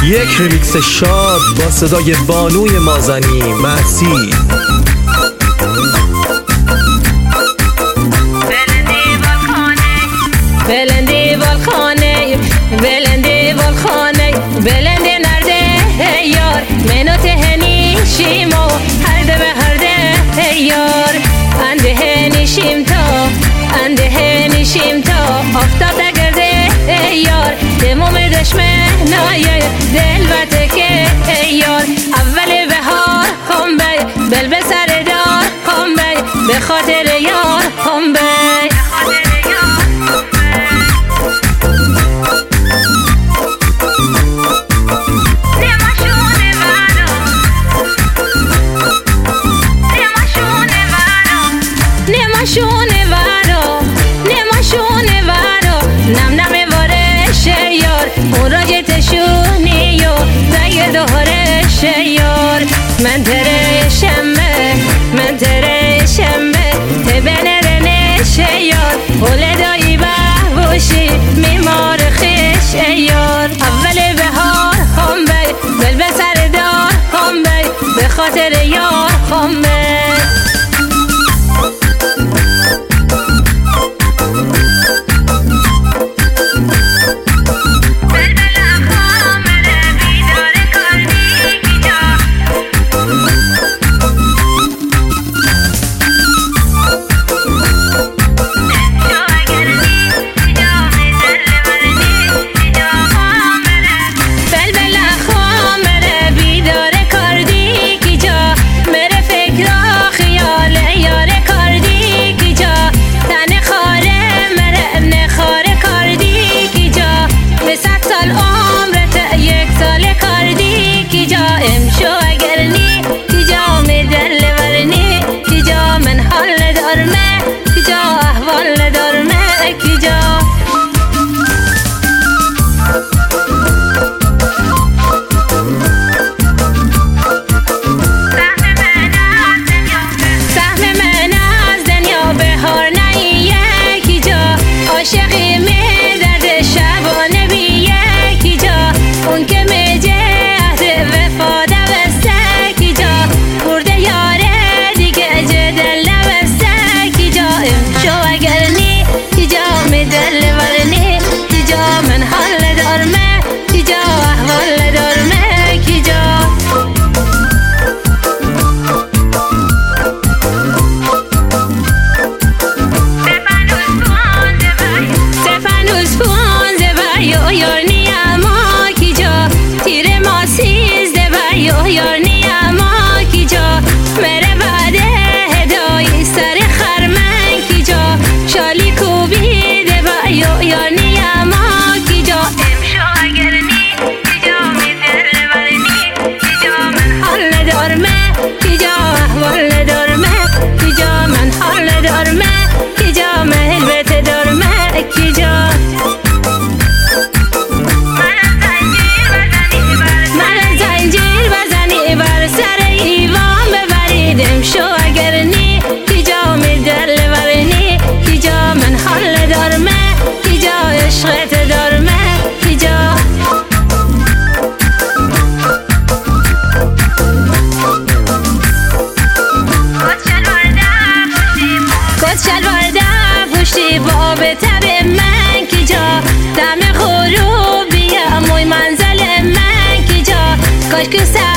یک ریمیکس شاد با صدای بانوی مازنی مهسی. بلندی بالخانه بلندی بالخانه بلندی نرده یار منو تهنی شیمو هر ده به هر ده یار انده نیشیم تا افتاد گرده یار دموم دشمنای دل بتکه یار اول بهار خم بی بل به سر دار خم بی به خاطر یار خم بی من تره شمه تبنرنه شیار ولدایی بوشی میمار خیش یار اول بهار خم بی بل به سر دار خم بی به خاطر یار خم بی Que ça